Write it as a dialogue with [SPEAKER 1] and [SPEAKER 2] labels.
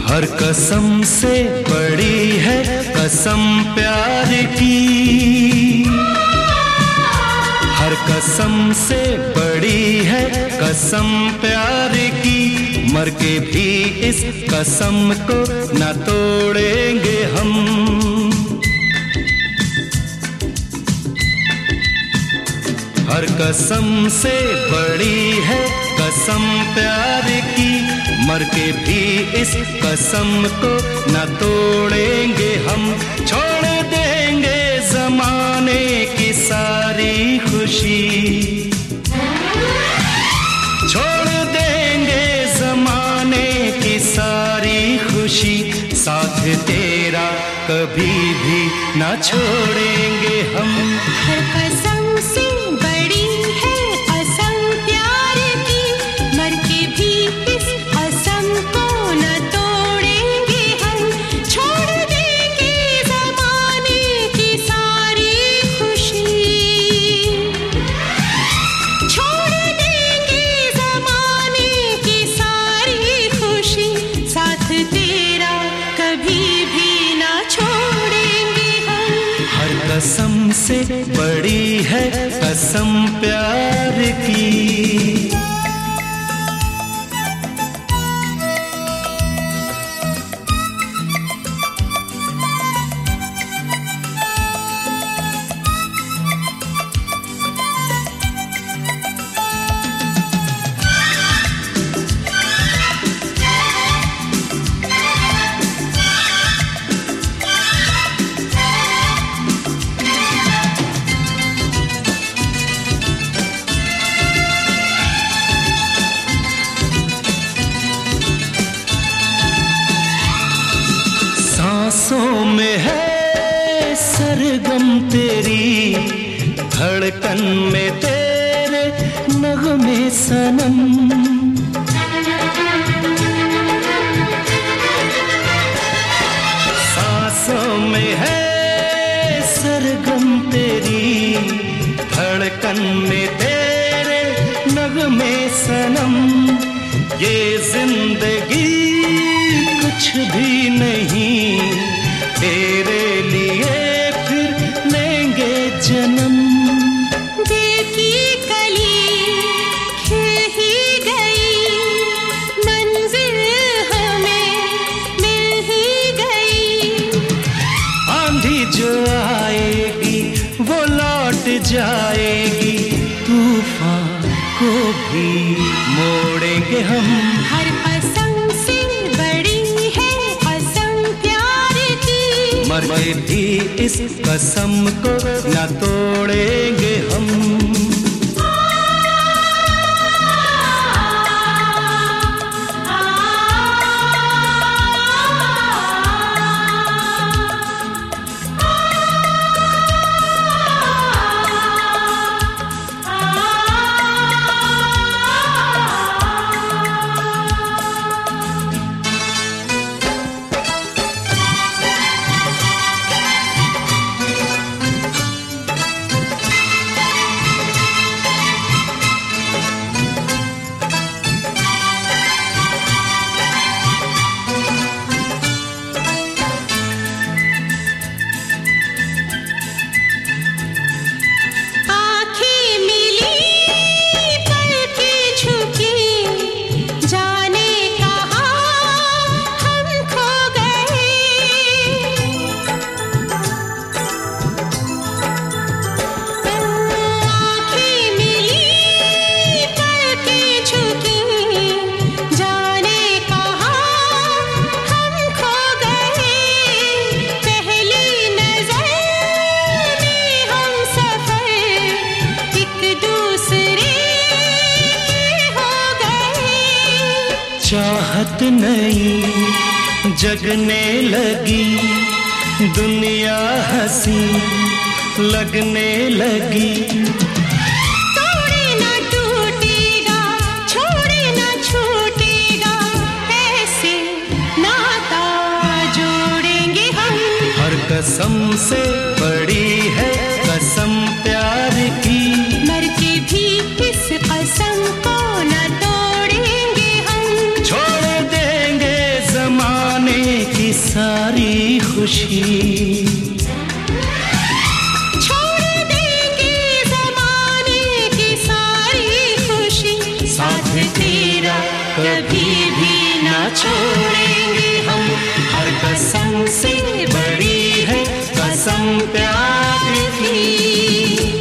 [SPEAKER 1] हर कसम से बड़ी है कसम प्यार की, हर कसम से बड़ी है कसम प्यार की। मर के भी इस कसम को न तोड़ेंगे हम। हर कसम से बड़ी है कसम प्यार की, मर के भी इस कसम को न तोड़ेंगे हम। छोड़ देंगे जमाने की सारी खुशी, छोड़ देंगे जमाने की सारी खुशी। साथ तेरा कभी भी न छोड़ेंगे हम।
[SPEAKER 2] हर कसम से बड़ी है कसम प्यार की, मर के भी इस कसम को न तोड़ेंगे हम। छोड़ देंगे ज़माने की सारी खुशी, छोड़ देंगे ज़माने की सारी खुशी। साथ तेरा कभी भी न छोड़ेंगे हम।
[SPEAKER 1] हर कसम से बड़ी है कसम प्यार की। सांसों में है सरगम तेरी, धड़कन में तेरे नगमे सनम। सांसों में है सरगम तेरी, धड़कन में तेरे नगमे सनम। ये जिंदगी कुछ भी नहीं, तेरे लिए फिर लेंगे जन्म।
[SPEAKER 2] दिल की कली खिल ही गई, मंजिल हमें मिल ही गई।
[SPEAKER 1] आंधी जो आएगी वो लौट जाएगी, तूफान को भी मोड़ेंगे हम।
[SPEAKER 2] हर कसम से बड़ी है कसम प्यार की,
[SPEAKER 1] मर के भी इस कसम को न तोड़ेंगे हम। चाहत नई जगने लगी, दुनिया हंसी लगने लगी।
[SPEAKER 2] तोड़े ना टूटेगा, छोड़े ना छूटेगा, ऐसे नाता जोड़ेंगे हम।
[SPEAKER 1] हर कसम से बड़ी है कसम प्यार की,
[SPEAKER 2] मर के भी इस कसम को न तोड़ेंगे हम।
[SPEAKER 1] छोड़ देंगे जमाने खुशी।
[SPEAKER 2] छोड़ देंगे ज़माने की सारी खुशी, साथ तेरा कभी भी ना छोड़ेंगे हम।
[SPEAKER 1] हर कसम से बड़ी है कसम प्यार की।